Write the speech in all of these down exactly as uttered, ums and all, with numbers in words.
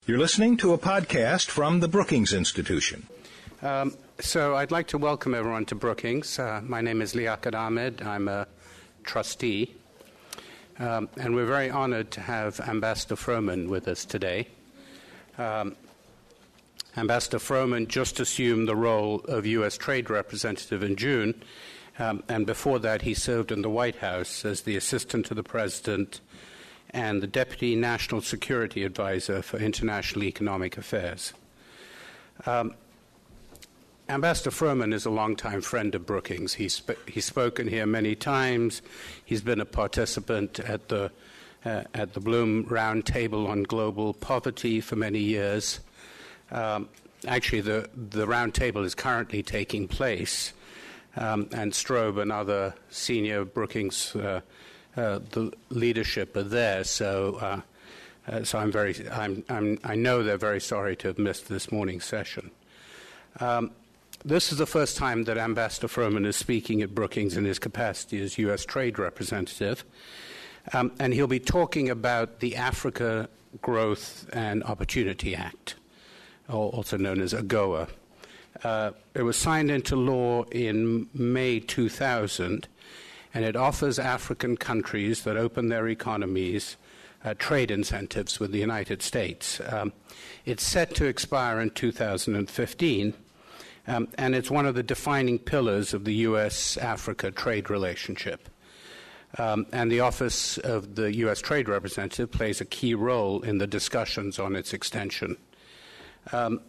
You're listening to a podcast from the Brookings Institution. Um, so I'd like to welcome everyone to Brookings. Uh, my name is Liaquat Ahmed. I'm a trustee. Um, and we're very honored to have Ambassador Froman with us today. Um, Ambassador Froman just assumed the role of U S Trade Representative in June, um, and before that he served in the White House as the Assistant to the President and the Deputy National Security Advisor for International Economic Affairs. Um, Ambassador Froman is a longtime friend of Brookings. He's, sp- he's spoken here many times. He's been a participant at the, uh, at the Bloom Roundtable on Global Poverty for many years. Um, actually, the, the roundtable is currently taking place, um, and Strobe and other senior Brookings uh, uh, the leadership are there. So, uh, uh, so I'm very, I'm, I'm, I know they're very sorry to have missed this morning's session. Um, This is the first time that Ambassador Froman is speaking at Brookings in his capacity as U S Trade Representative, um, and he'll be talking about the Africa Growth and Opportunity Act, also known as AGOA. Uh, it was signed into law in May two thousand, and it offers African countries that open their economies uh, trade incentives with the United States. Um, it's set to expire in two thousand fifteen. Um, and it's one of the defining pillars of the U S Africa trade relationship. Um, and the Office of the U S Trade Representative plays a key role in the discussions on its extension. Um,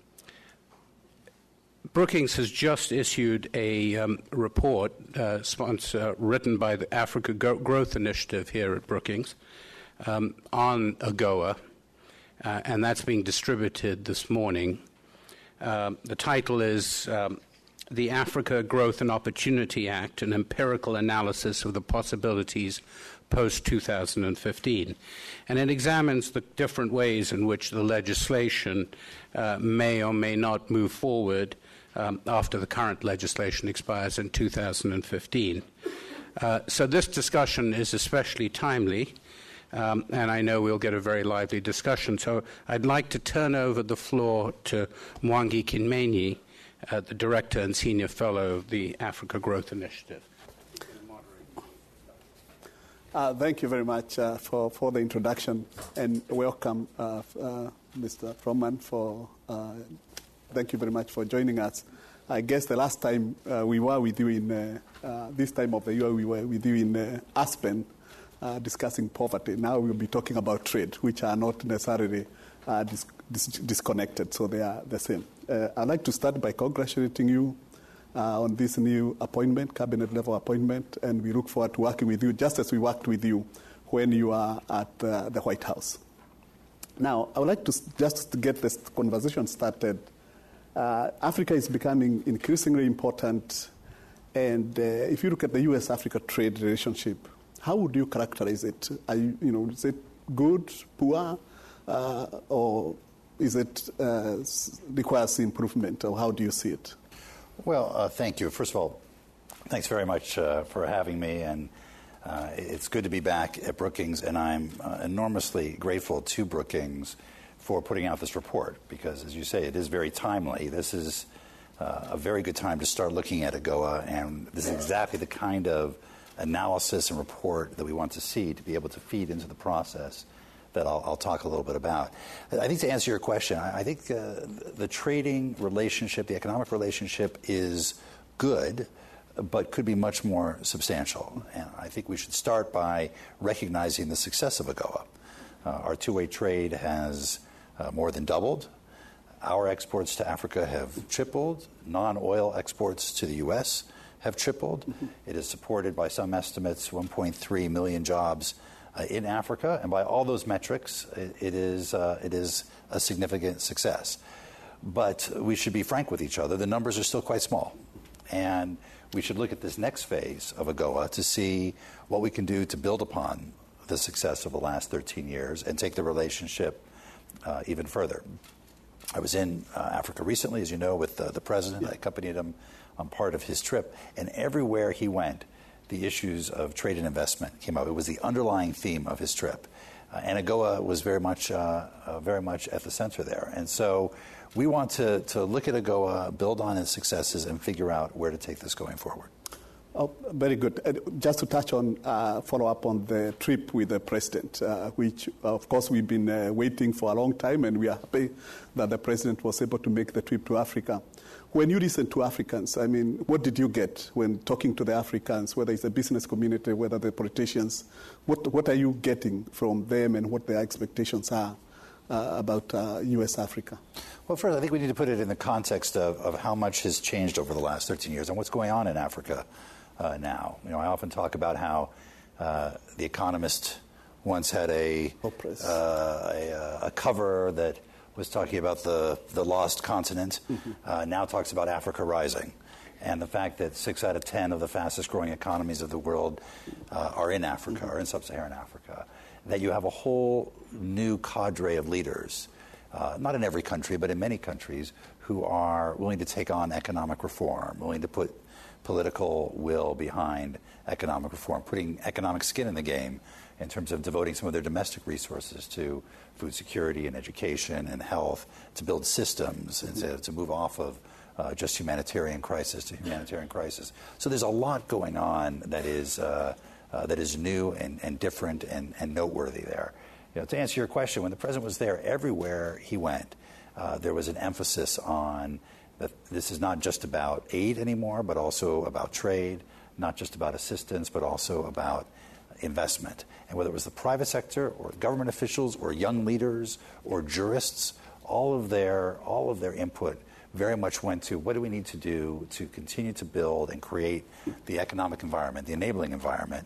Brookings has just issued a um, report uh, sponsor, written by the Africa Go- Growth Initiative here at Brookings um, on AGOA, uh, and that's being distributed this morning. Uh, the title is um, The Africa Growth and Opportunity Act, an empirical analysis of the possibilities post two thousand fifteen. And it examines the different ways in which the legislation uh, may or may not move forward um, after the current legislation expires in two thousand fifteen. Uh, so this discussion is especially timely. Um, and I know we'll get a very lively discussion. So I'd like to turn over the floor to Mwangi Kinmenyi, uh, the Director and Senior Fellow of the Africa Growth Initiative. Uh, thank you very much uh, for, for the introduction, and welcome, uh, uh, Mister Froman. For uh, thank you very much for joining us. I guess the last time uh, we were with you in uh, uh, this time of the year, we were with you in uh, Aspen. Uh, discussing poverty. Now we'll be talking about trade, which are not necessarily uh, dis- dis- disconnected, so they are the same. Uh, I'd like to start by congratulating you uh, on this new appointment, cabinet-level appointment, and we look forward to working with you just as we worked with you when you are at uh, the White House. Now, I would like to just to get this conversation started. Uh, Africa is becoming increasingly important, and uh, if you look at the U S Africa trade relationship, how would you characterize it? Are you, you know, is it good, poor, uh, or is it uh, requires improvement, or how do you see it? Well, uh, thank you. First of all, thanks very much uh, for having me, and uh, it's good to be back at Brookings, and I'm uh, enormously grateful to Brookings for putting out this report, because, as you say, it is very timely. This is uh, a very good time to start looking at AGOA, and this is exactly the kind of analysis and report that we want to see to be able to feed into the process that I'll, I'll talk a little bit about. I think to answer your question, I, I think uh, the trading relationship, the economic relationship is good, but could be much more substantial. And I think we should start by recognizing the success of AGOA. Uh, our two-way trade has uh, more than doubled. Our exports to Africa have tripled. Non-oil exports to the U S have tripled. Mm-hmm. It is supported by some estimates one point three million jobs uh, in Africa, and by all those metrics, it, it is uh, it is a significant success. But we should be frank with each other. The numbers are still quite small, and we should look at this next phase of AGOA to see what we can do to build upon the success of the last thirteen years and take the relationship uh, even further. I was in uh, Africa recently, as you know, with uh, the president. Yeah. I accompanied him on part of his trip, and everywhere he went, the issues of trade and investment came up. It was the underlying theme of his trip. Uh, and AGOA was very much, uh, uh, very much at the center there. And so we want to, to look at AGOA, build on its successes, and figure out where to take this going forward. Oh, very good. Uh, just to touch on, uh, follow up on the trip with the president, uh, which, of course, we've been uh, waiting for a long time, and we are happy that the president was able to make the trip to Africa. When you listen to Africans, I mean, what did you get when talking to the Africans, whether it's the business community, whether the politicians? What, what are you getting from them, and what their expectations are uh, about uh, U S Africa? Well, first, I think we need to put it in the context of, of how much has changed over the last thirteen years and what's going on in Africa uh, now. You know, I often talk about how uh, The Economist once had a, uh, a, a cover that was talking about the, the lost continent, mm-hmm. uh, now talks about Africa rising, and the fact that six out of ten of the fastest growing economies of the world uh, are in Africa, mm-hmm. or in sub-Saharan Africa, that you have a whole new cadre of leaders, uh, not in every country, but in many countries, who are willing to take on economic reform, willing to put political will behind economic reform, putting economic skin in the game in terms of devoting some of their domestic resources to food security and education and health, to build systems and to, to move off of uh, just humanitarian crisis to humanitarian crisis. So there's a lot going on that is uh, uh, that is new and, and different and, and noteworthy there. You know, to answer your question, when the president was there, everywhere he went, uh, there was an emphasis on that this is not just about aid anymore, but also about trade, not just about assistance, but also about investment. And whether it was the private sector or government officials or young leaders or jurists, all of their all of their input very much went to what do we need to do to continue to build and create the economic environment, the enabling environment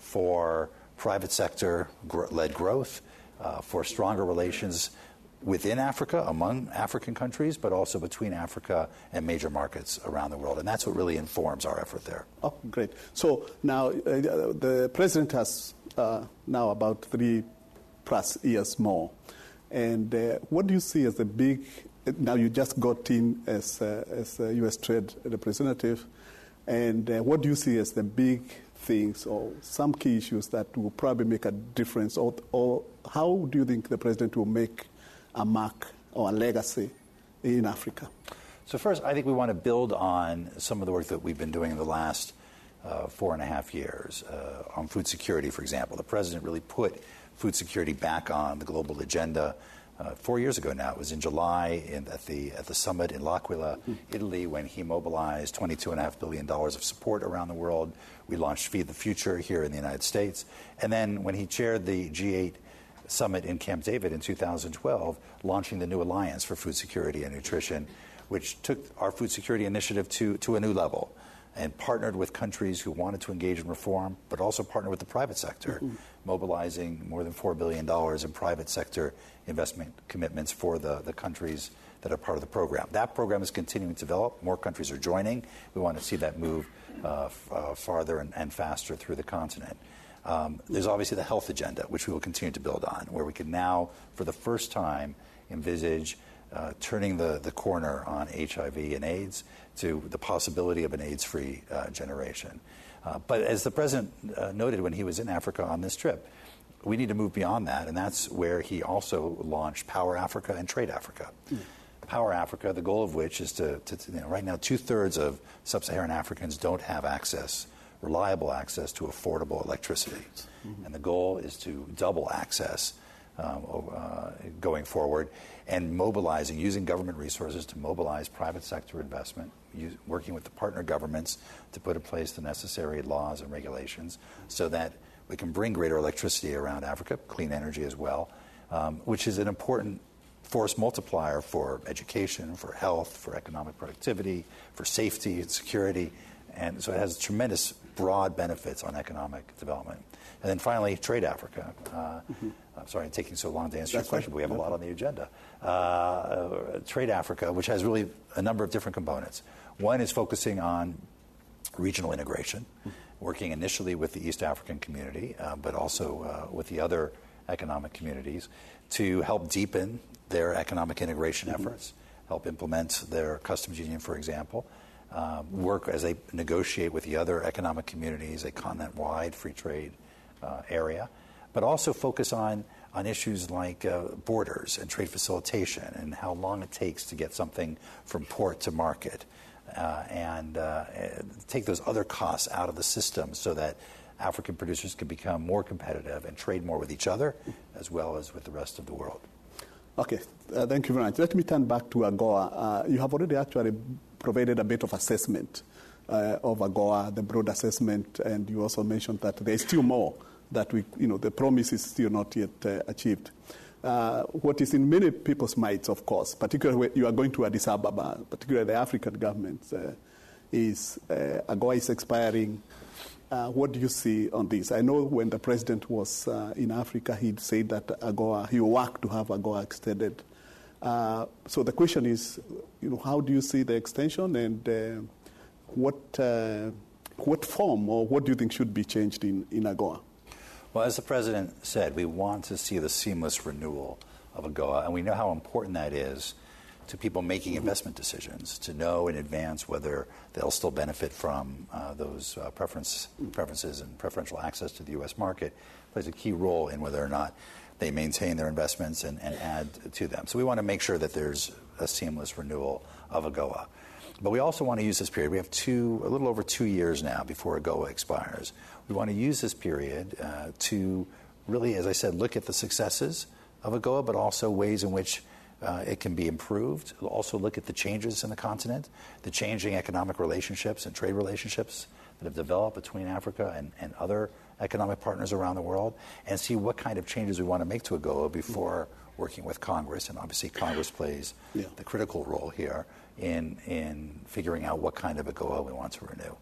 for private sector gr- led growth, uh, for stronger relations within Africa, among African countries, but also between Africa and major markets around the world. And that's what really informs our effort there. Oh, great. So now uh, the president has uh, now about three plus years more. And uh, what do you see as the big, now you just got in as, uh, as a U S trade representative, and uh, what do you see as the big things or some key issues that will probably make a difference, or, or how do you think the president will make a mark or a legacy in Africa? So first, I think we want to build on some of the work that we've been doing in the last uh, four and a half years uh, on food security, for example. The president really put food security back on the global agenda uh, four years ago now. It was in July in, at the at the summit in L'Aquila, mm. Italy, when he mobilized twenty-two point five billion dollars of support around the world. We launched Feed the Future here in the United States. And then when he chaired the G eight summit in Camp David in two thousand twelve, launching the new Alliance for Food Security and Nutrition, which took our food security initiative to, to a new level and partnered with countries who wanted to engage in reform, but also partnered with the private sector, mm-hmm. mobilizing more than four billion dollars in private sector investment commitments for the, the countries that are part of the program. That program is continuing to develop. More countries are joining. We want to see that move uh, f- uh, farther and, and faster through the continent. Um, there's obviously the health agenda, which we will continue to build on, where we can now, for the first time, envisage uh, turning the, the corner on H I V and AIDS to the possibility of an AIDS-free uh, generation. Uh, but as the president uh, noted when he was in Africa on this trip, we need to move beyond that, and that's where he also launched Power Africa and Trade Africa. Mm. Power Africa, the goal of which is to, to, to you know, right now, two-thirds of sub-Saharan Africans don't have access reliable access to affordable electricity. Mm-hmm. And the goal is to double access um, uh, going forward and mobilizing, using government resources to mobilize private sector investment, use, working with the partner governments to put in place the necessary laws and regulations so that we can bring greater electricity around Africa, clean energy as well, um, which is an important force multiplier for education, for health, for economic productivity, for safety and security. And so it has tremendous broad benefits on economic development. And then finally, Trade Africa. Uh, mm-hmm. I'm sorry I'm taking so long to answer That's your question, right. but we have a lot on the agenda. Uh, Trade Africa, which has really a number of different components. One is focusing on regional integration, mm-hmm. working initially with the East African community, uh, but also uh, with the other economic communities to help deepen their economic integration mm-hmm. efforts, help implement their customs union, for example, uh, work as they negotiate with the other economic communities, a continent-wide free trade uh, area, but also focus on, on issues like uh, borders and trade facilitation and how long it takes to get something from port to market, uh, and uh, take those other costs out of the system so that African producers can become more competitive and trade more with each other as well as with the rest of the world. Okay, uh, thank you very much. Let me turn back to AGOA. Uh, you have already actually provided a bit of assessment uh, of AGOA, the broad assessment, and you also mentioned that there is still more that we, you know, the promise is still not yet uh, achieved. Uh, what is in many people's minds, of course, particularly when you are going to Addis Ababa, particularly the African governments, uh, is uh, AGOA is expiring. Uh, what do you see on this? I know when the president was uh, in Africa, he said that AGOA, he worked to have AGOA extended. Uh, so the question is, you know, how do you see the extension, and uh, what uh, what form or what do you think should be changed in, in AGOA? Well, as the president said, we want to see the seamless renewal of AGOA, and we know how important that is to people making investment decisions, to know in advance whether they'll still benefit from uh, those uh, preference, preferences and preferential access to the U S market. Plays a key role in whether or not they maintain their investments and, and add to them. So we want to make sure that there's a seamless renewal of AGOA. But we also want to use this period. We have two, a little over two years now before AGOA expires. We want to use this period uh, to really, as I said, look at the successes of AGOA, but also ways in which Uh, it can be improved. We'll also look at the changes in the continent, the changing economic relationships and trade relationships that have developed between Africa and, and other economic partners around the world, and see what kind of changes we want to make to AGOA before working with Congress. And obviously Congress plays yeah. the critical role here in, in figuring out what kind of AGOA we want to renew.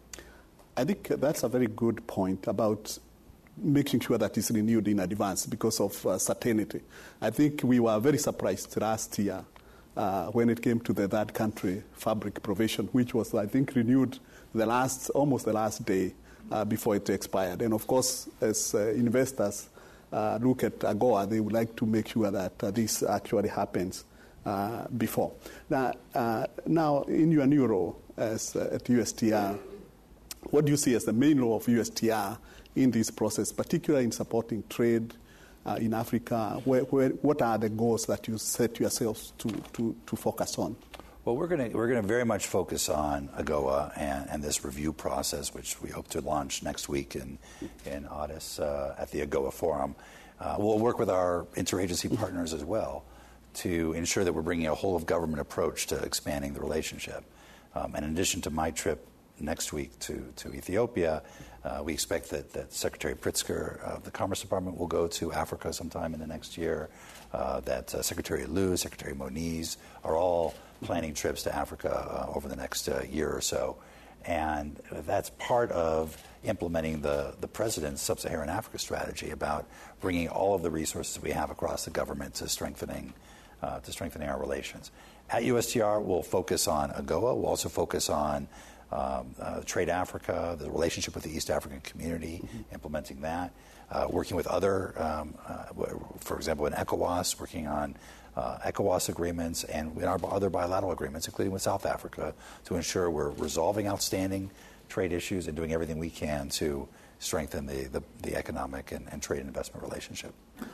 I think that's a very good point about making sure that it's renewed in advance because of uh, certainty. I think we were very surprised last year uh, when it came to the third country fabric provision, which was, I think, renewed the last, almost the last day uh, before it expired. And of course, as uh, investors uh, look at AGOA, they would like to make sure that uh, this actually happens uh, before. Now, uh, now, in your new role as uh, at U S T R, what do you see as the main role of U S T R in this process, particularly in supporting trade uh, in Africa? Where, where, what are the goals that you set yourselves to, to, to focus on? Well, we're going to we're going to very much focus on AGOA and, and this review process, which we hope to launch next week in in Addis uh, at the AGOA Forum. Uh, we'll work with our interagency partners as well to ensure that we're bringing a whole of government approach to expanding the relationship. Um, and in addition to my trip next week to, to Ethiopia, uh, we expect that, that Secretary Pritzker of the Commerce Department will go to Africa sometime in the next year, uh, that uh, Secretary Liu, Secretary Moniz are all planning trips to Africa uh, over the next uh, year or so. And that's part of implementing the, the President's Sub-Saharan Africa strategy about bringing all of the resources we have across the government to strengthening, uh, to strengthening our relations. At U S T R, we'll focus on AGOA. We'll also focus on Um, uh, Trade Africa, the relationship with the East African community, mm-hmm. implementing that, uh, working with other, um, uh, for example, in ECOWAS, working on uh, ECOWAS agreements and in our other bilateral agreements, including with South Africa, to ensure we're resolving outstanding trade issues and doing everything we can to strengthen the, the, the economic and, and trade and investment relationship.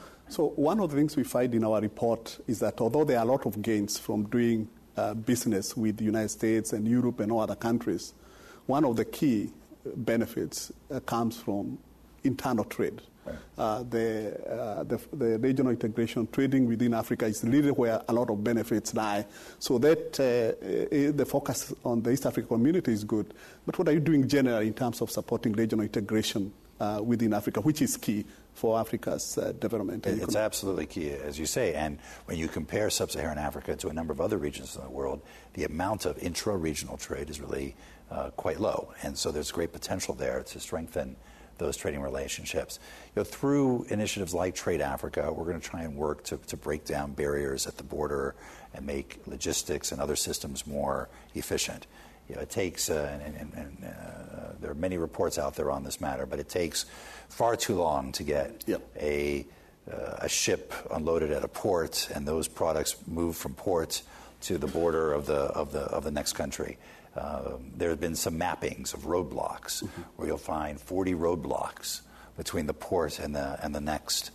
So one of the things we find in our report is that although there are a lot of gains from doing Uh, business with the United States and Europe and all other countries, one of the key benefits uh, comes from internal trade. Right. Uh, the, uh, the, the regional integration, trading within Africa is really where a lot of benefits lie. So that uh, uh, the focus on the East African community is good. But what are you doing generally in terms of supporting regional integration uh, within Africa, which is key for Africa's uh, development? It's economy. Absolutely key, as you say. And when you compare Sub-Saharan Africa to a number of other regions in the world, the amount of intra-regional trade is really uh, quite low. And so there's great potential there to strengthen those trading relationships. You know, through initiatives like Trade Africa, we're going to try and work to, to break down barriers at the border and make logistics and other systems more efficient. You know, it takes, uh, and, and, and uh, there are many reports out there on this matter, but it takes far too long to get yep. a, uh, a ship unloaded at a port and those products move from port to the border of the, of the, of the next country. Uh, there have been some mappings of roadblocks mm-hmm. where you'll find forty roadblocks between the port and the, and the next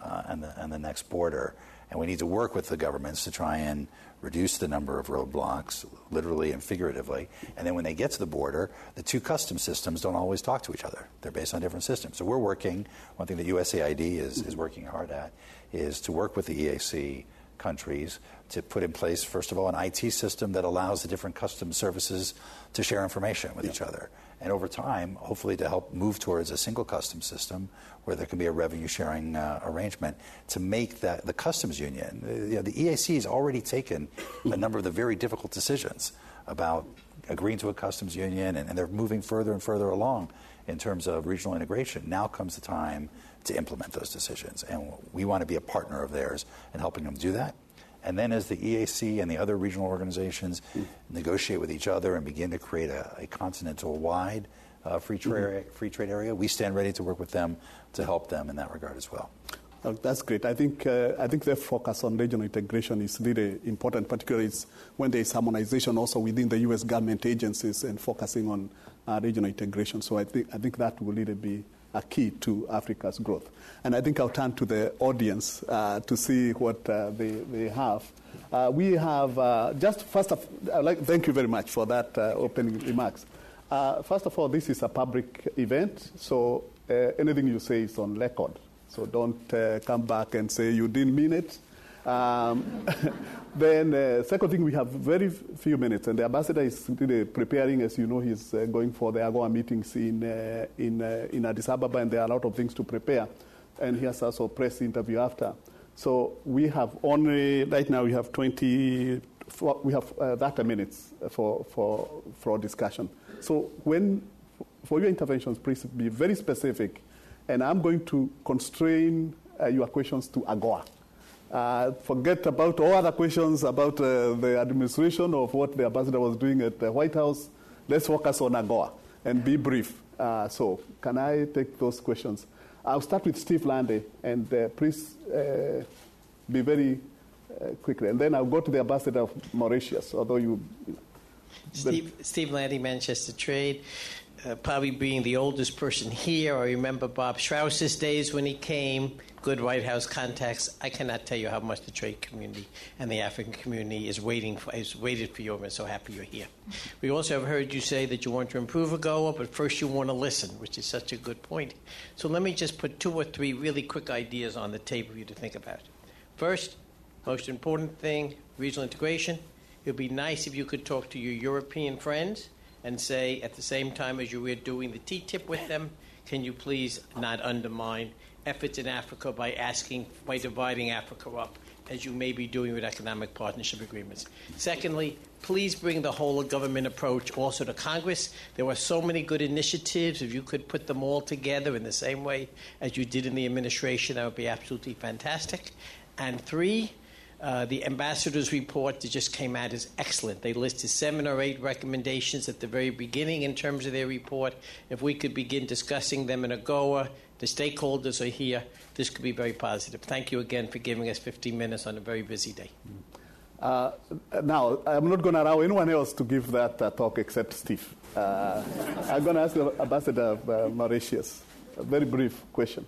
uh, and, the, and the next border. And we need to work with the governments to try and reduce the number of roadblocks, literally and figuratively. And then when they get to the border, the two customs systems don't always talk to each other. They're based on different systems. So we're working, one thing that U S A I D is, is working hard at is to work with the E A C countries to put in place, first of all, an I T system that allows the different customs services to share information with yeah. each other. And over time, hopefully to help move towards a single customs system where there can be a revenue sharing uh, arrangement to make that the customs union. Uh, you know, the E A C has already taken a number of the very difficult decisions about agreeing to a customs union, and, and they're moving further and further along in terms of regional integration. Now comes the time to implement those decisions, and we want to be a partner of theirs in helping them do that. And then as the E A C and the other regional organizations mm. negotiate with each other and begin to create a, a continental-wide uh, free, tra- mm-hmm. free trade area, we stand ready to work with them to help them in that regard as well. Oh, that's great. I think uh, I think their focus on regional integration is really important, particularly when there is harmonization also within the U S government agencies and focusing on uh, regional integration. So I think I think that will really be a key to Africa's growth. And I think I'll turn to the audience uh, to see what uh, they, they have. Uh, we have, uh, just first of all, like, thank you very much for that uh, opening remarks. Uh, first of all, this is a public event, so uh, anything you say is on record. So don't uh, come back and say you didn't mean it. Um, then, uh, second thing, we have very few minutes, and the ambassador is really preparing. As you know, he's uh, going for the AGOA meetings in uh, in uh, in Addis Ababa, and there are a lot of things to prepare. And he has also a press interview after. So we have only right now we have twenty, we have uh, thirty minutes for for for discussion. So when for your interventions, please be very specific, and I'm going to constrain uh, your questions to AGOA. Uh, forget about all other questions about uh, the administration of what the ambassador was doing at the White House. Let's focus on AGOA and be brief. Uh, so can I take those questions? I'll start with Steve Lande, and uh, please uh, be very uh, quickly. And then I'll go to the ambassador of Mauritius, although you... Steve, Steve Lande, Manchester Trade. Uh, probably being the oldest person here, I remember Bob Strauss's days when he came, good White House contacts. I cannot tell you how much the trade community and the African community is waiting for, is waited for you, and we're so happy you're here. We also have heard you say that you want to improve AGOA, but first you want to listen, which is such a good point. So let me just put two or three really quick ideas on the table for you to think about. First, most important thing, regional integration. It would be nice if you could talk to your European friends and say, at the same time as you were doing the T T I P with them, can you please not undermine efforts in Africa by asking, by dividing Africa up, as you may be doing with economic partnership agreements. Secondly, please bring the whole of government approach also to Congress. There were so many good initiatives. If you could put them all together in the same way as you did in the administration, that would be absolutely fantastic. And three, Uh, the ambassador's report that just came out is excellent. They listed seven or eight recommendations at the very beginning in terms of their report. If we could begin discussing them in AGOA, the stakeholders are here. This could be very positive. Thank you again for giving us fifteen minutes on a very busy day. Uh, now, I'm not going to allow anyone else to give that uh, talk except Steve. Uh, I'm going to ask the Ambassador of uh, Mauritius a very brief question.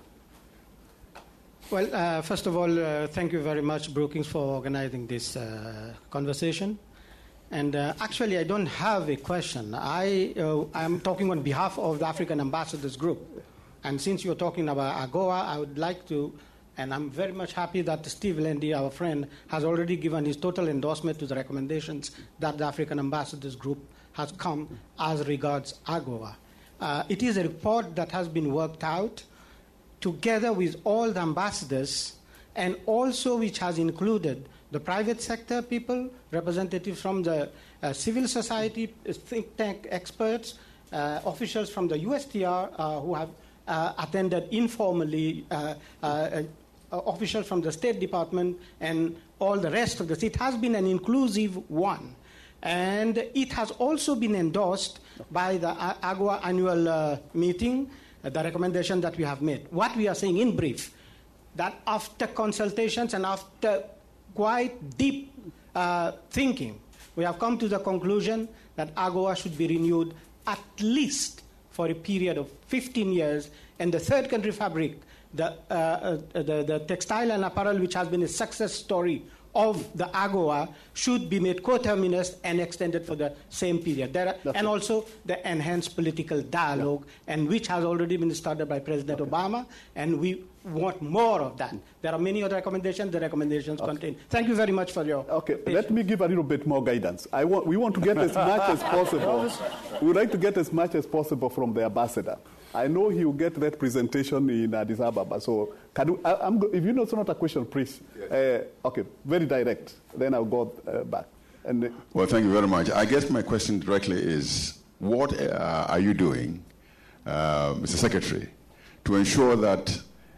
Well, uh, first of all, uh, thank you very much, Brookings, for organizing this uh, conversation. And uh, actually, I don't have a question. I, uh, I'm talking on behalf of the African Ambassadors Group. And since you're talking about AGOA, I would like to, and I'm very much happy that Steve Lande, our friend, has already given his total endorsement to the recommendations that the African Ambassadors Group has come as regards AGOA. Uh, it is a report that has been worked out together with all the ambassadors, and also which has included the private sector people, representatives from the uh, civil society, think tank experts, uh, officials from the U S T R uh, who have uh, attended informally, uh, uh, uh, officials from the State Department, and all the rest of the. It has been an inclusive one. And it has also been endorsed by the AGOA annual uh, meeting, the recommendation that we have made. What we are saying in brief, that after consultations and after quite deep uh, thinking, we have come to the conclusion that AGOA should be renewed at least for a period of fifteen years, and the third country fabric the, uh, uh, the, the textile and apparel, which has been a success story of the AGOA, should be made coterminous and extended for the same period. There are, and also the enhanced political dialogue, yeah. and which has already been started by President okay. Obama, and we want more of that. There are many other recommendations. The recommendations okay. contain. Thank you very much for your Okay, patience. Let me give a little bit more guidance. I want, we want to get as much as possible. We would like to get as much as possible from the ambassador. I know he will get that presentation in Addis Ababa. So, can you, I, I'm, if you know it's not a question, please. Yes. Uh, okay, very direct. Then I'll go uh, back. And, uh, well, thank you very much. I guess my question directly is, what uh, are you doing, uh, Mister Secretary, to ensure that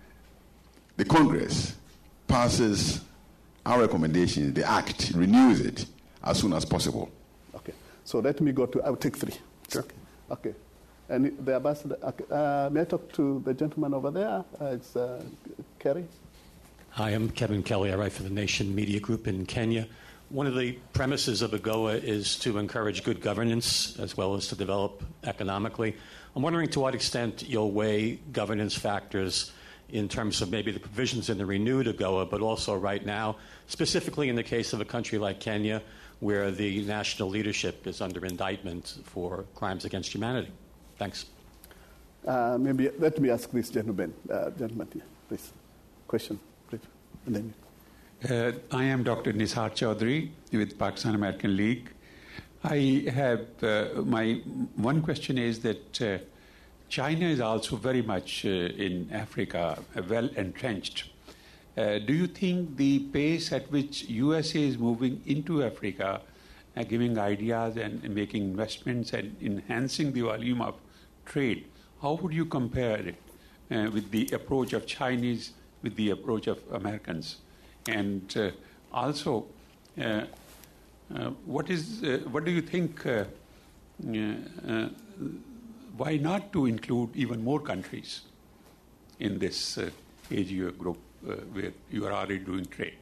the Congress passes our recommendations, the Act, renews it as soon as possible? Okay. So let me go to, I'll take three. Sure. Okay. okay. And the ambassador, uh, may I talk to the gentleman over there? Uh, it's uh, Kerry. Hi, I'm Kevin Kelly. I write for the Nation Media Group in Kenya. One of the premises of AGOA is to encourage good governance as well as to develop economically. I'm wondering to what extent you'll weigh governance factors in terms of maybe the provisions in the renewed AGOA, but also right now, specifically in the case of a country like Kenya, where the national leadership is under indictment for crimes against humanity. Thanks. Uh, maybe let me ask this gentleman, uh, gentleman here, please. Question, please. And then. Uh, I am Doctor Nisar Chaudhary with Pakistan American League. I have uh, my one question is that uh, China is also very much uh, in Africa, uh, well entrenched. Uh, do you think the pace at which U S A is moving into Africa, uh, giving ideas and, and making investments and enhancing the volume of trade, how would you compare it uh, with the approach of Chinese, with the approach of Americans? And uh, also, uh, uh, what is uh, what do you think? Uh, uh, uh, why not to include even more countries in this uh, A G O group uh, where you are already doing trade?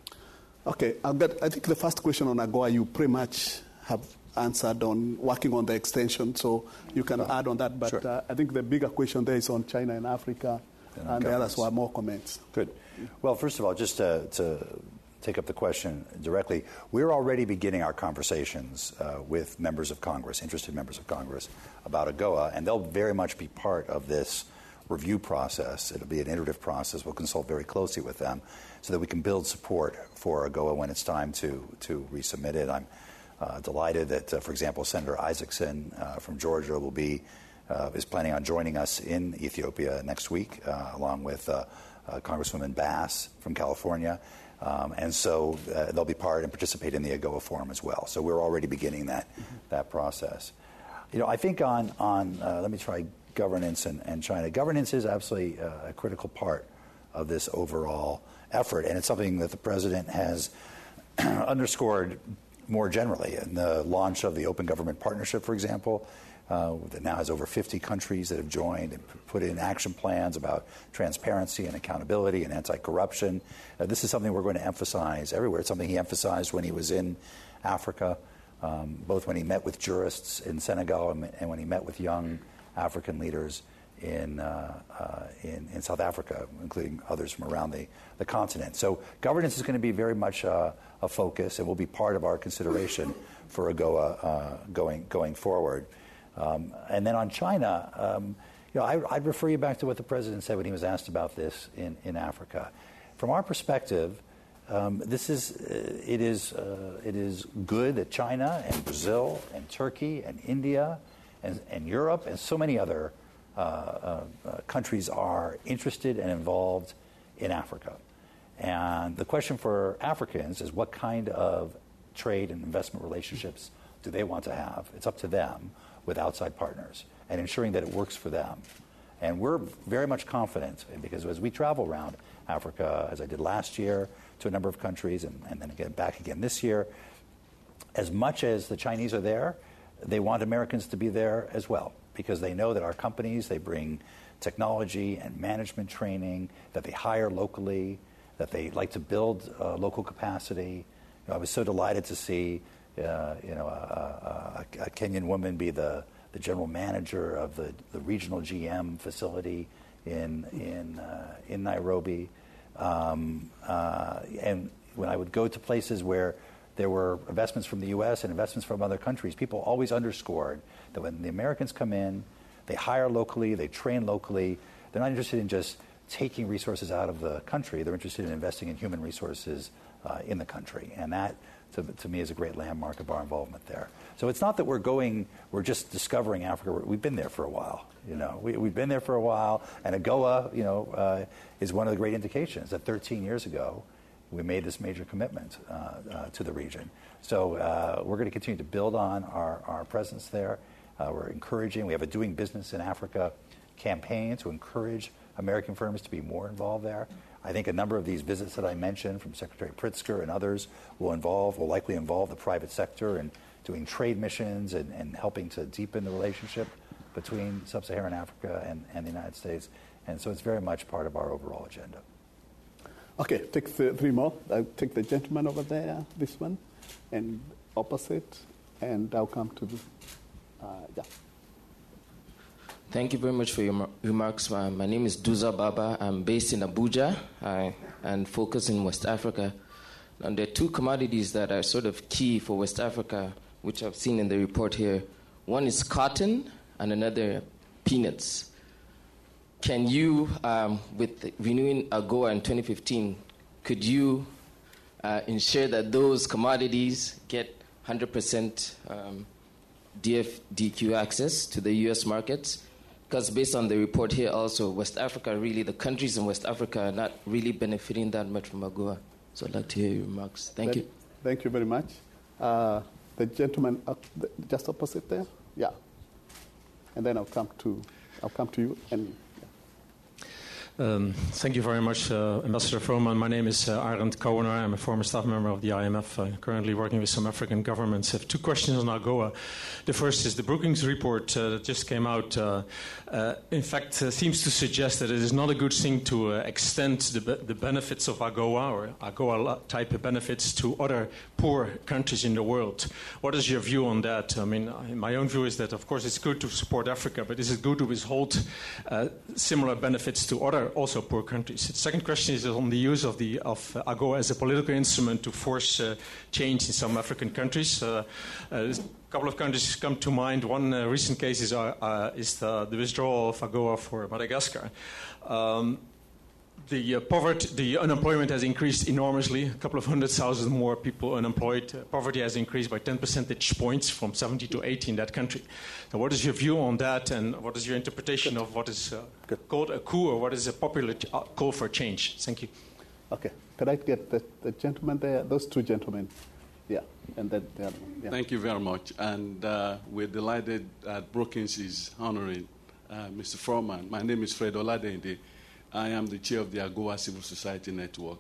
Okay, I'll get, I think the first question on AGOA you pretty much have answered on working on the extension, so you can add on that. But sure. uh, I think the bigger question there is on China and Africa, and, and the others were more comments. Good. Well, first of all, just to, to take up the question directly, we're already beginning our conversations uh, with members of Congress, interested members of Congress, about AGOA, and they'll very much be part of this review process. It'll be an iterative process. We'll consult very closely with them so that we can build support for AGOA when it's time to, to resubmit it. I'm uh, delighted that, uh, for example, Senator Isaacson uh, from Georgia will be uh, is planning on joining us in Ethiopia next week, uh, along with uh, uh, Congresswoman Bass from California. Um, and so uh, they'll be part and participate in the AGOA forum as well. So we're already beginning that mm-hmm. that process. You know, I think on, on uh, let me try governance and, and China. Governance is absolutely uh, a critical part of this overall effort, and it's something that the President has underscored more generally in the launch of the Open Government Partnership, for example, uh, that now has over fifty countries that have joined and put in action plans about transparency and accountability and anti-corruption. Uh, this is something we're going to emphasize everywhere. It's something he emphasized when he was in Africa, um, both when he met with jurists in Senegal and, and when he met with young African leaders in, uh, uh, in in South Africa, including others from around the, the continent. So governance is going to be very much uh, a focus and will be part of our consideration for AGOA uh, going going forward. Um, and then on China, um, you know, I, I'd refer you back to what the President said when he was asked about this in, in Africa. From our perspective, um, this is uh, it is uh, it is good that China and Brazil and Turkey and India and, and Europe and so many other uh, uh, uh, countries are interested and involved in Africa. And the question for Africans is what kind of trade and investment relationships do they want to have? It's up to them with outside partners and ensuring that it works for them. And we're very much confident because as we travel around Africa, as I did last year, to a number of countries and, and then again back again this year, as much as the Chinese are there, they want Americans to be there as well because they know that our companies, they bring technology and management training, that they hire locally, that they like to build uh, local capacity. You know, I was so delighted to see uh, you know, a, a, a Kenyan woman be the, the general manager of the, the regional G M facility in in uh, in Nairobi, um, uh, and when I would go to places where there were investments from the U S and investments from other countries, people always underscored that when the Americans come in, they hire locally, they train locally. They're not interested in just taking resources out of the country. They're interested in investing in human resources uh, in the country. And that, to, to me, is a great landmark of our involvement there. So it's not that we're going, we're just discovering Africa. We've been there for a while. You know, we, we've been there for a while. And AGOA, you know, uh, is one of the great indications that thirteen years ago, we made this major commitment uh, uh, to the region. So uh, we're going to continue to build on our, our presence there. Uh, we're encouraging, we have a Doing Business in Africa campaign to encourage American firms to be more involved there. I think a number of these visits that I mentioned from Secretary Pritzker and others will involve, will likely involve the private sector in doing trade missions and, and helping to deepen the relationship between Sub-Saharan Africa and, and the United States. And so it's very much part of our overall agenda. Okay, take th- three more. I'll take the gentleman over there, this one, and opposite, and I'll come to the, uh, yeah. Thank you very much for your remarks. Uh, my name is Duza Baba. I'm based in Abuja uh, and focus in West Africa. And there are two commodities that are sort of key for West Africa, which I've seen in the report here. One is cotton and another peanuts. Can you, um, with renewing AGOA in twenty fifteen, could you uh, ensure that those commodities get one hundred percent um, D F D Q access to the U S markets? Because based on the report here also, West Africa, really, the countries in West Africa are not really benefiting that much from AGOA. So I'd like to hear your remarks. Thank Thank, you. Thank you very much. Uh, the gentleman up the, just opposite there, yeah. And then I'll come to, I'll come to you. And Um, thank you very much, uh, Ambassador Froman. My name is uh, Arend Kouwenaar. I'm a former staff member of the I M F, uh, currently working with some African governments. I have two questions on AGOA. The first is the Brookings report uh, that just came out, uh, uh, in fact, uh, seems to suggest that it is not a good thing to uh, extend the, be- the benefits of AGOA or AGOA-type of benefits to other poor countries in the world. What is your view on that? I mean, my own view is that, of course, it's good to support Africa, but is it good to withhold uh, similar benefits to other also poor countries? The second question is on the use of the of AGOA as a political instrument to force uh, change in some African countries. Uh, uh, a couple of countries come to mind. One uh, recent case is, uh, uh, is the, the withdrawal of AGOA for Madagascar. Um, The uh, poverty, the unemployment has increased enormously. A couple of hundred thousand more people unemployed. Uh, poverty has increased by ten percentage points from seventy to eighty in that country. So what is your view on that, and what is your interpretation Good. of what is uh, called a coup, or what is a popular ch- uh, call for change? Thank you. Okay. Could I get the, the gentleman there, those two gentlemen? Yeah, and then the other one. Yeah. Thank you very much. And uh, we're delighted that Brookings is honoring uh, Mister Froman. My name is Fred Oladende. I am the chair of the AGOA Civil Society Network.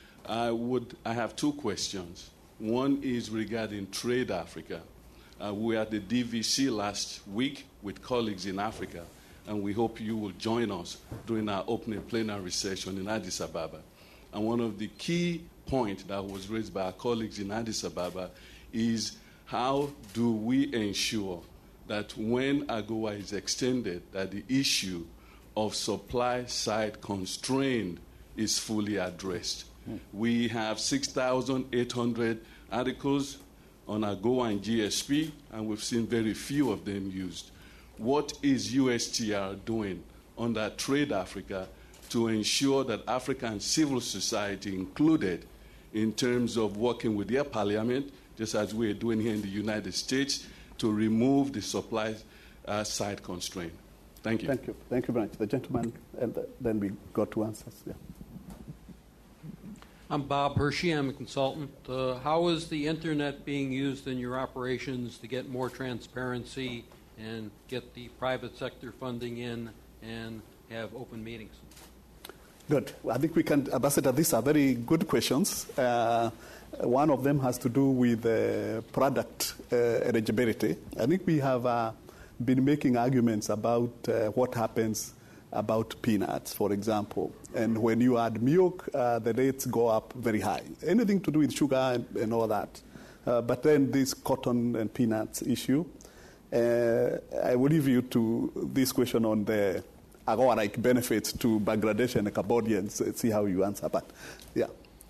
I would. I have two questions. One is regarding Trade Africa. Uh, we were at the D V C last week with colleagues in Africa, and we hope you will join us during our opening plenary session in Addis Ababa. And one of the key points that was raised by our colleagues in Addis Ababa is how do we ensure that when AGOA is extended, that the issue of supply-side constraint is fully addressed. Mm. We have six thousand eight hundred articles on AGOA and G S P, and we've seen very few of them used. What is U S T R doing under Trade Africa to ensure that African civil society included in terms of working with their parliament, just as we're doing here in the United States, to remove the supply-side constraint? Thank you. Thank you. Thank you very much. The gentleman, and the, then we go to answers. Yeah. I'm Bob Hershey. I'm a consultant. Uh, how is the Internet being used in your operations to get more transparency and get the private sector funding in and have open meetings? Good. I think we can, Ambassador, these are very good questions. Uh, one of them has to do with uh, product uh, eligibility. I think we have uh, been making arguments about uh, what happens about peanuts, for example. And when you add milk, uh, the rates go up very high. Anything to do with sugar and, and all that. Uh, but then this cotton and peanuts issue, uh, I will leave you to this question on the AGOA-like benefits to Bangladesh and Cambodians. See how you answer, but yeah.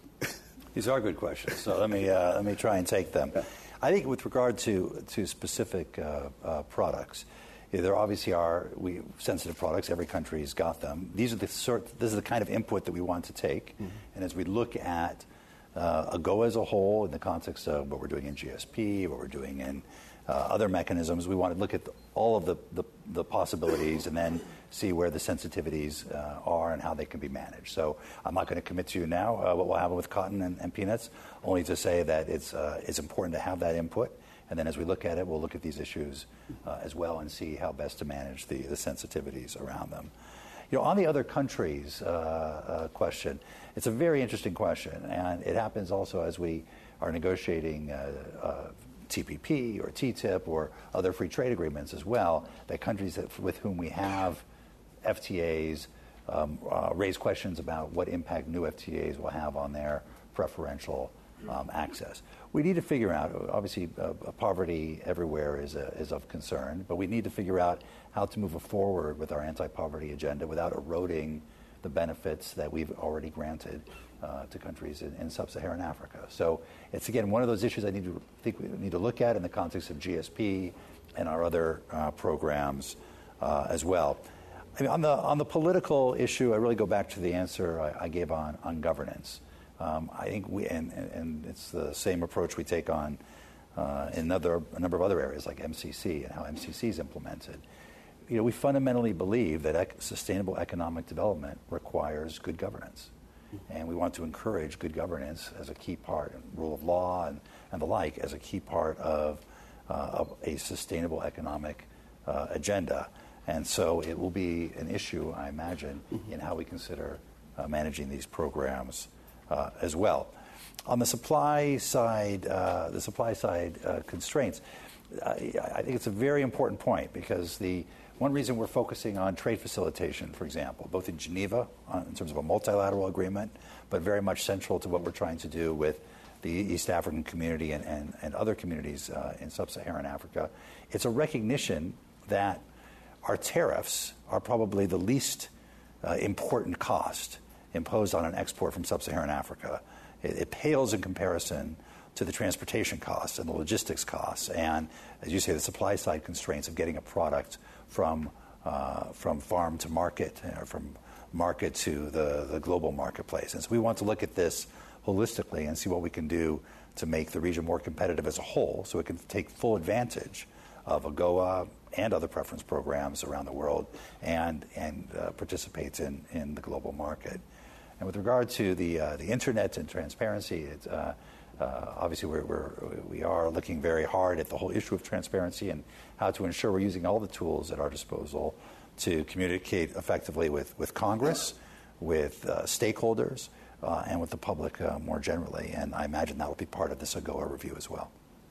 These are good questions, so let me uh, let me try and take them. Yeah. I think with regard to to specific uh, uh, products, yeah, there obviously are we sensitive products. Every country's got them. These are the sort. This is the kind of input that we want to take, mm-hmm. and as we look at uh, AGOA as a whole in the context of what we're doing in G S P, what we're doing in uh, other mechanisms, we want to look at the, all of the, the the possibilities and then see where the sensitivities uh, are and how they can be managed. So I'm not going to commit to you now uh, what will happen with cotton and, and peanuts, only to say that it's uh, it's important to have that input. And then as we look at it, we'll look at these issues uh, as well and see how best to manage the, the sensitivities around them. You know, on the other countries uh, uh, question, it's a very interesting question. And it happens also as we are negotiating uh, uh, T P P or T T I P or other free trade agreements as well, that countries that, with whom we have F T As um, uh, raise questions about what impact new F T As will have on their preferential um, access. We need to figure out, obviously, uh, poverty everywhere is, a, is of concern, but we need to figure out how to move forward with our anti-poverty agenda without eroding the benefits that we've already granted uh, to countries in, in sub-Saharan Africa. So it's, again, one of those issues I need to think we need to look at in the context of G S P and our other uh, programs uh, as well. I mean, on the on the political issue, I really go back to the answer I, I gave on, on governance. Um, I think we, and, and it's the same approach we take on uh, in another, a number of other areas like M C C and how M C C is implemented. You know, we fundamentally believe that ec- sustainable economic development requires good governance. And we want to encourage good governance as a key part, and rule of law and, and the like, as a key part of, uh, of a sustainable economic uh, agenda. And so it will be an issue, I imagine, mm-hmm. in how we consider uh, managing these programs uh, as well. On the supply side, uh, the supply side uh, constraints, I, I think it's a very important point because the one reason we're focusing on trade facilitation, for example, both in Geneva uh, in terms of a multilateral agreement, but very much central to what we're trying to do with the East African community and, and, and other communities uh, in sub-Saharan Africa, it's a recognition that our tariffs are probably the least uh, important cost imposed on an export from sub-Saharan Africa. It, it pales in comparison to the transportation costs and the logistics costs and, as you say, the supply side constraints of getting a product from uh, from farm to market or from market to the, the global marketplace. And so we want to look at this holistically and see what we can do to make the region more competitive as a whole so it can take full advantage of AGOA and other preference programs around the world and, and uh, participates in, in the global market. And with regard to the, uh, the internet and transparency, it's, uh, Uh, obviously, we're, we're, we are looking very hard at the whole issue of transparency and how to ensure we're using all the tools at our disposal to communicate effectively with, with Congress, with uh, stakeholders, uh, and with the public uh, more generally. And I imagine that will be part of this AGOA review as well.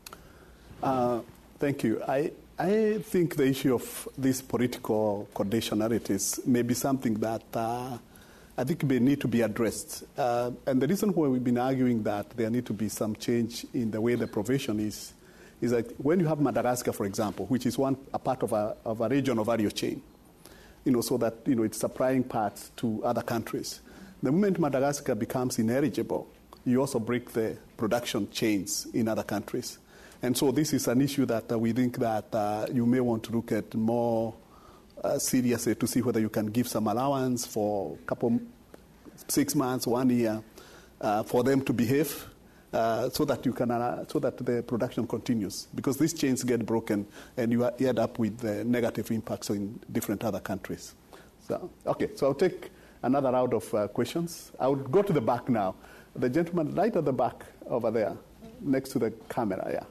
Uh, thank you. I, I think the issue of these political conditionalities may be something that uh, I think may need to be addressed. Uh, and the reason why we've been arguing that there need to be some change in the way the provision is, is that when you have Madagascar, for example, which is one a part of a, of a regional value chain, you know, so that you know it's supplying parts to other countries. The moment Madagascar becomes ineligible, you also break the production chains in other countries. And so this is an issue that uh, we think that uh, you may want to look at more Uh, seriously to see whether you can give some allowance for a couple, six months, one year, uh, for them to behave, uh, so that you can, uh, so that the production continues. Because these chains get broken, and you end up with uh, negative impacts in different other countries. So, okay, so I'll take another round of uh, questions. I will go to the back now. The gentleman right at the back over there, next to the camera. Yeah.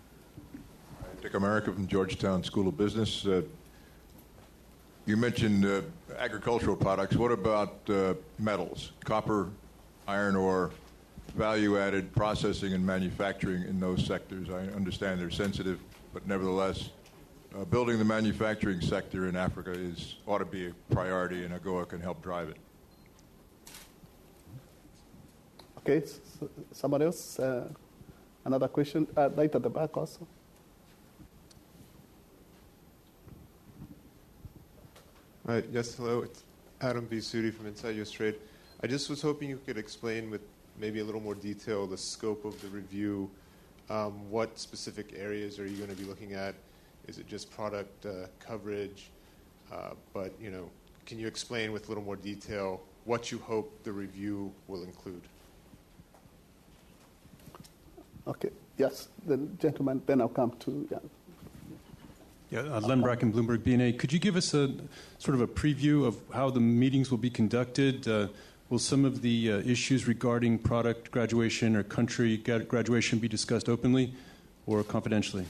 Dick America from Georgetown School of Business. Uh, You mentioned uh, agricultural products. What about uh, metals, copper, iron ore, value-added processing and manufacturing in those sectors? I understand they're sensitive, but nevertheless, uh, building the manufacturing sector in Africa is ought to be a priority, and AGOA can help drive it. Okay, so somebody else? Uh, another question? Uh, right at the back also. Uh, yes, hello. It's Adam B. Sudi from Inside U S Trade. I just was hoping you could explain with maybe a little more detail the scope of the review. Um, what specific areas are you going to be looking at? Is it just product uh, coverage? Uh, but, you know, can you explain with a little more detail what you hope the review will include? Okay. Yes, the gentleman. Then I'll come to. Yeah. Yeah, uh, Len Bracken, Bloomberg B N A. Could you give us a sort of a preview of how the meetings will be conducted? Uh, will some of the uh, issues regarding product graduation or country graduation be discussed openly or confidentially?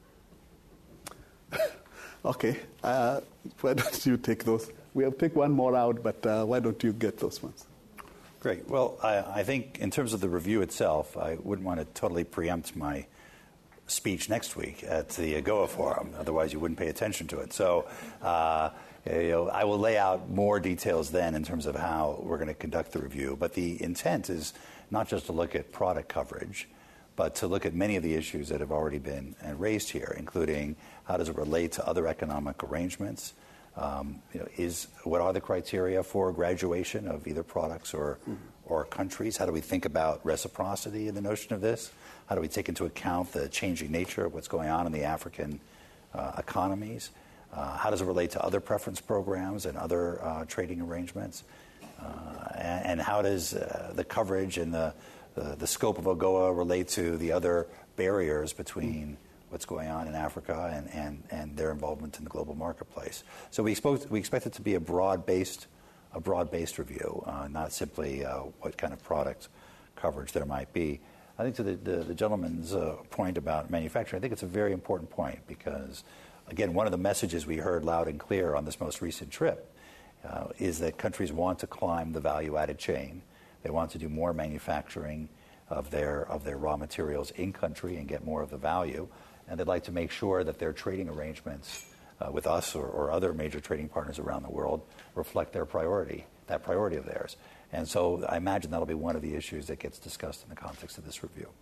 Okay. Uh, why don't you take those? We'll take one more out, but uh, why don't you get those ones? Great. Well, I, I think in terms of the review itself, I wouldn't want to totally preempt my speech next week at the AGOA forum. Otherwise, you wouldn't pay attention to it. So uh, you know, I will lay out more details then in terms of how we're going to conduct the review. But the intent is not just to look at product coverage, but to look at many of the issues that have already been raised here, including how does it relate to other economic arrangements? Um, you know, is what are the criteria for graduation of either products or mm-hmm. or countries? How do we think about reciprocity in the notion of this? How do we take into account the changing nature of what's going on in the African uh, economies? Uh, how does it relate to other preference programs and other uh, trading arrangements? Uh, and, and how does uh, the coverage and the, the, the scope of AGOA relate to the other barriers between what's going on in Africa and, and, and their involvement in the global marketplace? So we expect, we expect it to be a broad-based, a broad-based review, uh, not simply uh, what kind of product coverage there might be. I think to the, the, the gentleman's uh, point about manufacturing, I think it's a very important point because, again, one of the messages we heard loud and clear on this most recent trip uh, is that countries want to climb the value-added chain. They want to do more manufacturing of their of their raw materials in country and get more of the value, and they'd like to make sure that their trading arrangements uh, with us or, or other major trading partners around the world reflect their priority, that priority of theirs. And so I imagine that'll be one of the issues that gets discussed in the context of this review.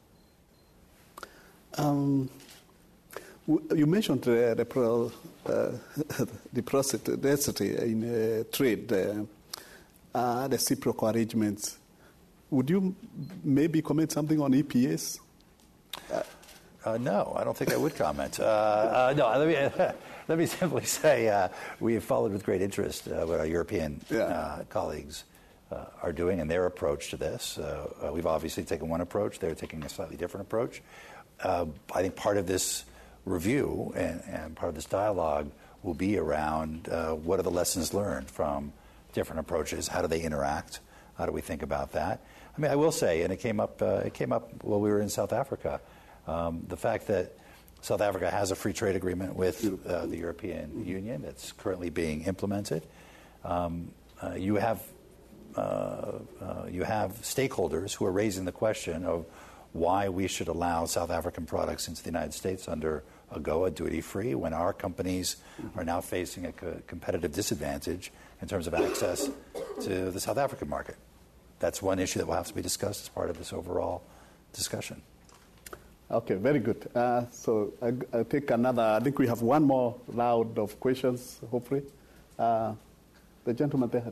Um, you mentioned uh, the, pro, uh, the prosperity in uh, trade, uh, uh, the reciprocal arrangements. Would you maybe comment something on E P As? Uh, uh, no, I don't think I would comment. Uh, uh, no, let me uh, let me simply say uh, we have followed with great interest uh, what our European yeah. uh, colleagues Uh, are doing and their approach to this. Uh, uh, we've obviously taken one approach. They're taking a slightly different approach. Uh, I think part of this review and, and part of this dialogue will be around uh, what are the lessons learned from different approaches? How do they interact? How do we think about that? I mean, I will say, and it came up, uh, it came up while we were in South Africa, um, the fact that South Africa has a free trade agreement with uh, the European Union that's currently being implemented. Um, uh, you have Uh, uh, you have stakeholders who are raising the question of why we should allow South African products into the United States under AGOA duty-free when our companies are now facing a co- competitive disadvantage in terms of access to the South African market. That's one issue that will have to be discussed as part of this overall discussion. Okay, very good. Uh, so I, I take another, I think we have one more round of questions, hopefully. Uh, the gentleman there.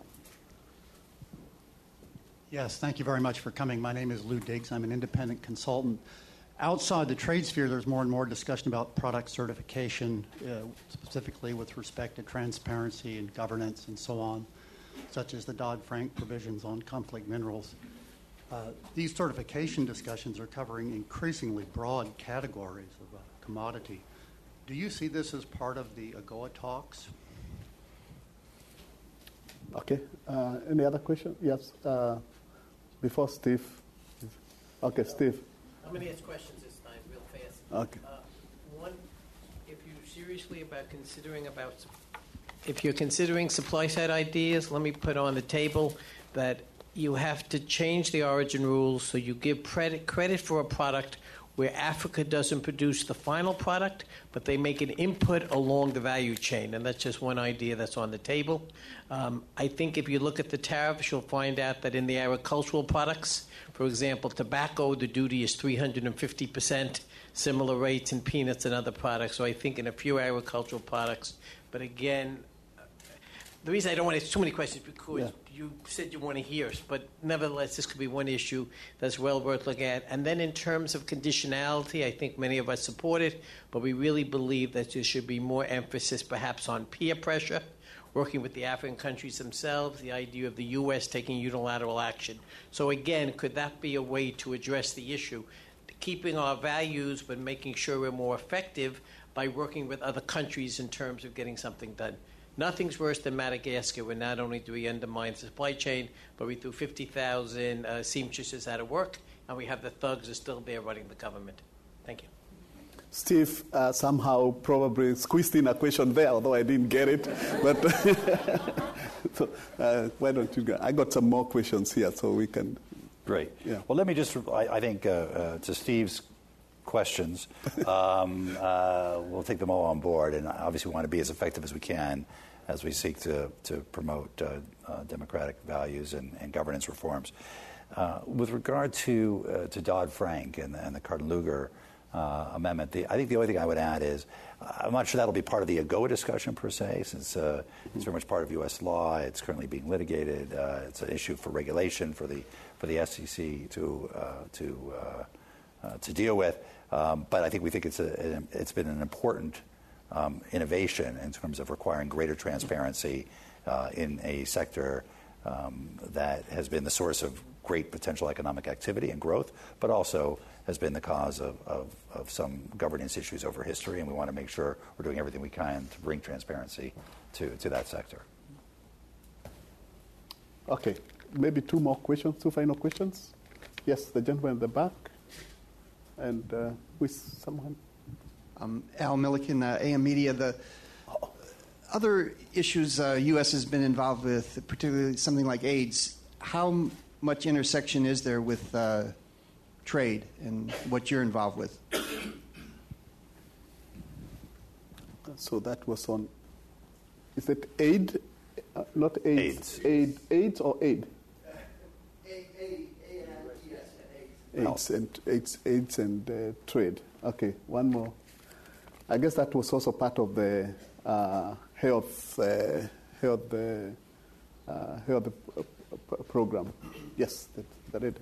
Yes, thank you very much for coming. My name is Lou Diggs. I'm an independent consultant. Outside the trade sphere, there's more and more discussion about product certification, uh, specifically with respect to transparency and governance and so on, such as the Dodd-Frank provisions on conflict minerals. Uh, these certification discussions are covering increasingly broad categories of uh, commodity. Do you see this as part of the AGOA talks? Okay. Uh, any other question? Yes. Uh, before Steve. Okay, Steve. I'm going to ask questions this time, real fast. Okay. Uh, one, if you're seriously about considering about, if you're considering supply side ideas, let me put on the table that you have to change the origin rules so you give credit credit for a product where Africa doesn't produce the final product, but they make an input along the value chain. And that's just one idea that's on the table. Um, I think if you look at the tariffs, you'll find out that in the agricultural products, for example, tobacco, the duty is three hundred fifty percent, similar rates in peanuts and other products. So I think in a few agricultural products, but again, the reason I don't want to ask too many questions is because Yeah. you said you want to hear us, but nevertheless, this could be one issue that's well worth looking at. And then in terms of conditionality, I think many of us support it, but we really believe that there should be more emphasis perhaps on peer pressure, working with the African countries themselves, the idea of the U S taking unilateral action. So again, could that be a way to address the issue? Keeping our values, but making sure we're more effective by working with other countries in terms of getting something done. Nothing's worse than Madagascar, where not only do we undermine the supply chain, but we threw fifty thousand uh, seamstresses out of work, and we have the thugs are still there running the government. Thank you. Steve uh, somehow probably squeezed in a question there, although I didn't get it. But so, uh, why don't you go? I got some more questions here, so we can. Great. Yeah. Well, let me just, I, I think, uh, uh, to Steve's questions, um, uh, we'll take them all on board, and obviously we want to be as effective as we can as we seek to, to promote uh, uh, democratic values and, and governance reforms. Uh, with regard to uh, to Dodd-Frank and, and the Carden-Lugar uh, amendment, the, I think the only thing I would add is uh, I'm not sure that'll be part of the AGOA discussion per se, since uh, it's very much part of U S law. It's currently being litigated. Uh, it's an issue for regulation for the for the S E C to uh, to uh, uh, to deal with. Um, but I think we think it's a, it's been an important um, innovation in terms of requiring greater transparency uh, in a sector um, that has been the source of great potential economic activity and growth, but also has been the cause of, of, of some governance issues over history, and we want to make sure we're doing everything we can to bring transparency to, to that sector. Okay, maybe two more questions, two final questions. Yes, the gentleman in the back. And uh, with someone. Um, Al Milliken, uh, A M Media. The other issues uh, U S has been involved with, particularly something like AIDS, how m- much intersection is there with uh, trade and what you're involved with? So that was on, is it aid? Uh, not AIDS. AIDS. Aid, AIDS or aid? Health. AIDS and AIDS, AIDS and uh, trade. Okay, one more. I guess that was also part of the uh, health uh, health uh, uh, health uh, p- program. Yes, that, that it.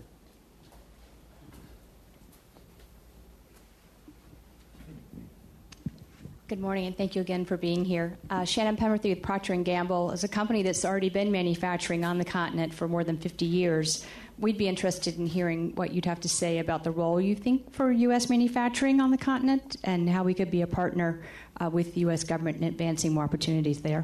Good morning, and thank you again for being here. Uh, Shannon Penworthy with Procter and Gamble is a company that's already been manufacturing on the continent for more than fifty years. We'd be interested in hearing what you'd have to say about the role you think for U S manufacturing on the continent and how we could be a partner uh, with the U S government in advancing more opportunities there.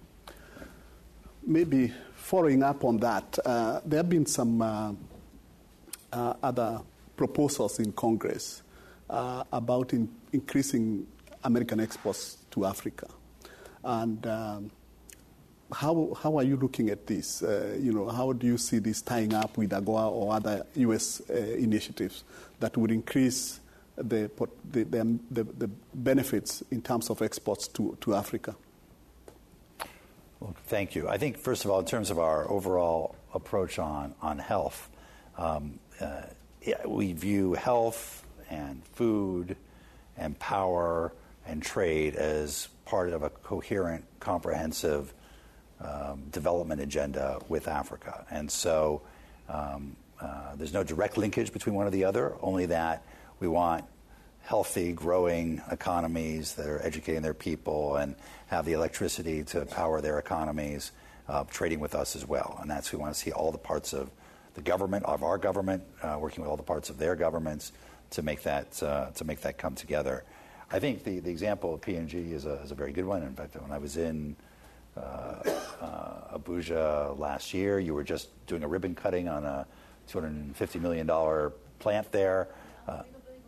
Maybe following up on that, uh, there have been some uh, uh, other proposals in Congress uh, about in increasing American exports to Africa. And um, how how are you looking at this? Uh, you know, how do you see this tying up with AGOA or other U S uh, initiatives that would increase the the, the the the benefits in terms of exports to, to Africa? Well, thank you. I think, first of all, in terms of our overall approach on, on health, um, uh, yeah, we view health and food and power and trade as part of a coherent, comprehensive um, development agenda with Africa. And so um, uh, there's no direct linkage between one or the other, only that we want healthy, growing economies that are educating their people and have the electricity to power their economies, uh, trading with us as well. And that's, we want to see all the parts of the government, of our government, uh, working with all the parts of their governments to make that uh, to make that come together. I think the, the example of P and G is a, is a very good one. In fact, when I was in uh, uh, Abuja last year, you were just doing a ribbon cutting on a two hundred fifty million dollars plant there. Uh,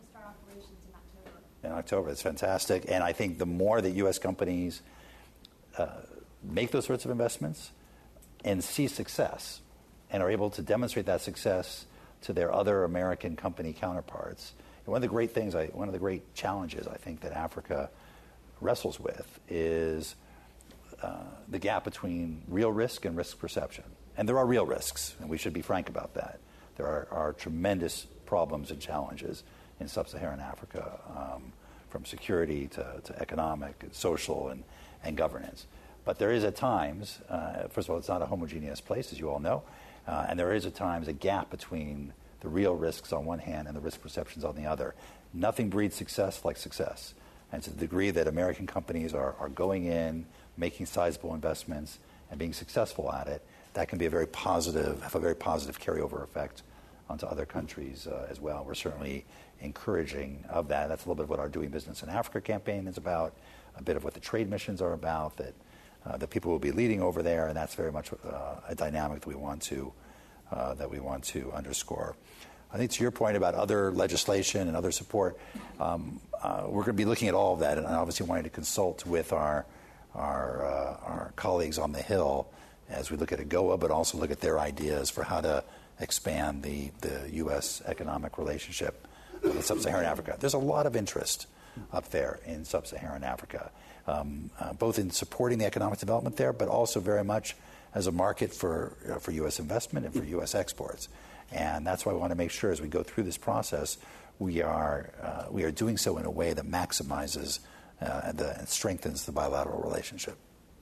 in October. That's fantastic. And I think the more that U S companies uh, make those sorts of investments and see success and are able to demonstrate that success to their other American company counterparts. And one of the great things, I, one of the great challenges I think that Africa wrestles with is uh, the gap between real risk and risk perception. And there are real risks, and we should be frank about that. There are, are tremendous problems and challenges in sub-Saharan Africa, um, from security to, to economic and social and, and governance. But there is at times, uh, first of all, it's not a homogeneous place, as you all know, uh, and there is at times a gap between the real risks on one hand and the risk perceptions on the other. Nothing breeds success like success. And to the degree that American companies are, are going in, making sizable investments, and being successful at it, that can be a very positive, have a very positive carryover effect onto other countries uh, as well. We're certainly encouraging of that. That's a little bit of what our Doing Business in Africa campaign is about, a bit of what the trade missions are about, that uh, the people will be leading over there, and that's very much uh, a dynamic that we want to uh, that we want to underscore. I think to your point about other legislation and other support, um, uh, we're going to be looking at all of that, and obviously wanting to consult with our our, uh, our colleagues on the Hill as we look at AGOA, but also look at their ideas for how to expand the, the U S economic relationship with Sub-Saharan Africa. There's a lot of interest up there in Sub-Saharan Africa, um, uh, both in supporting the economic development there, but also very much as a market for uh, for U S investment and for U S exports. And that's why we want to make sure as we go through this process, we are uh, we are doing so in a way that maximizes uh, the, and strengthens the bilateral relationship.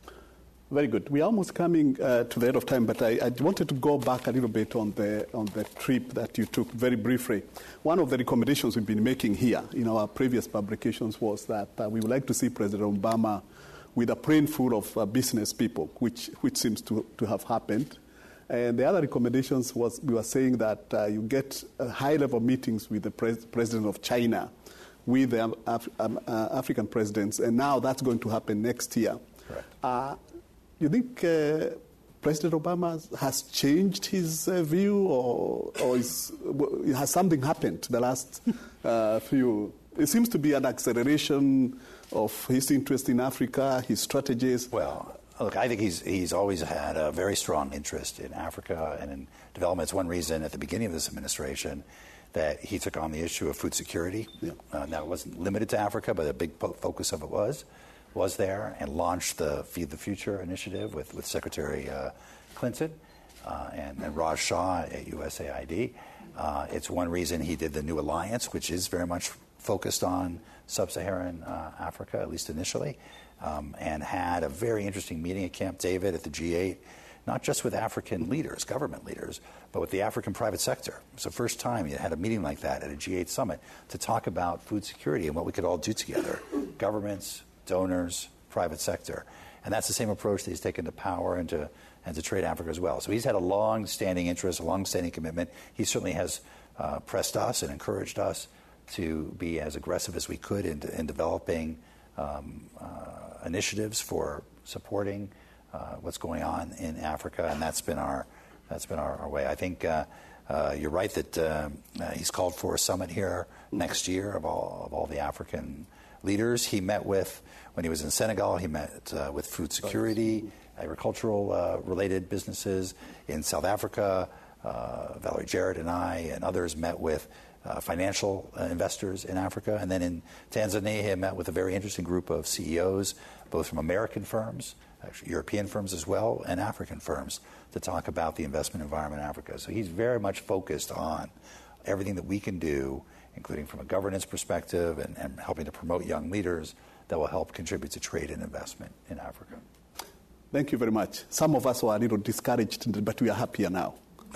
Very good. We're almost coming uh, to the end of time, but I, I wanted to go back a little bit on the on the trip that you took very briefly. One of the recommendations we've been making here in our previous publications was that uh, we would like to see President Obama with a plane full of uh, business people, which which seems to, to have happened. And the other recommendations was we were saying that uh, you get uh, high-level meetings with the pres- president of China, with the Af- um, uh, African presidents, and now that's going to happen next year. Uh, you think uh, President Obama has changed his uh, view, or, or is, has something happened the last uh, few? It seems to be an acceleration of his interest in Africa, his strategies. Well, look, I think he's he's always had a very strong interest in Africa and in development. It's one reason at the beginning of this administration that he took on the issue of food security. Yeah. Uh, now, it wasn't limited to Africa, but a big po- focus of it was was there, and launched the Feed the Future initiative with, with Secretary uh, Clinton uh, and, and Raj Shah at U S A I D. Uh, it's one reason he did the New Alliance, which is very much focused on Sub-Saharan uh, Africa, at least initially, um, and had a very interesting meeting at Camp David at the G eight, not just with African leaders, government leaders, but with the African private sector. It was the first time you had a meeting like that at a G eight summit to talk about food security and what we could all do together, governments, donors, private sector. And that's the same approach that he's taken to power and to, and to trade Africa as well. So he's had a long-standing interest, a long-standing commitment. He certainly has uh, pressed us and encouraged us to be as aggressive as we could in, in developing um, uh, initiatives for supporting uh, what's going on in Africa, and that's been our that's been our, our way. I think uh, uh, you're right that uh, uh, he's called for a summit here next year of all of all the African leaders. He met with, when he was in Senegal, he met uh, with food security, agricultural uh, related businesses. In South Africa, uh, Valerie Jarrett and I and others met with uh, financial uh, investors in Africa. And then in Tanzania, he met with a very interesting group of C E Os, both from American firms, actually European firms as well, and African firms, to talk about the investment environment in Africa. So he's very much focused on everything that we can do, including from a governance perspective and, and helping to promote young leaders that will help contribute to trade and investment in Africa. Thank you very much. Some of us were a little discouraged, but we are happier now.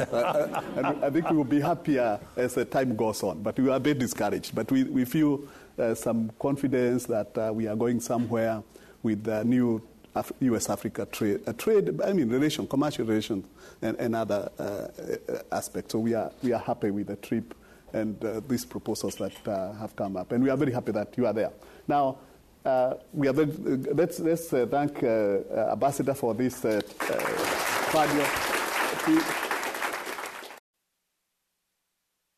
uh, and I think we will be happier as the time goes on, but we are a bit discouraged. But we, we feel uh, some confidence that uh, we are going somewhere with the new Af- U S Africa trade, uh, trade, I mean, relation, commercial relations, and, and other uh, aspects. So we are we are happy with the trip and uh, these proposals that uh, have come up, and we are very happy that you are there. Now, uh, we are very, uh, let's let's uh, thank uh, uh, Ambassador for this uh, uh,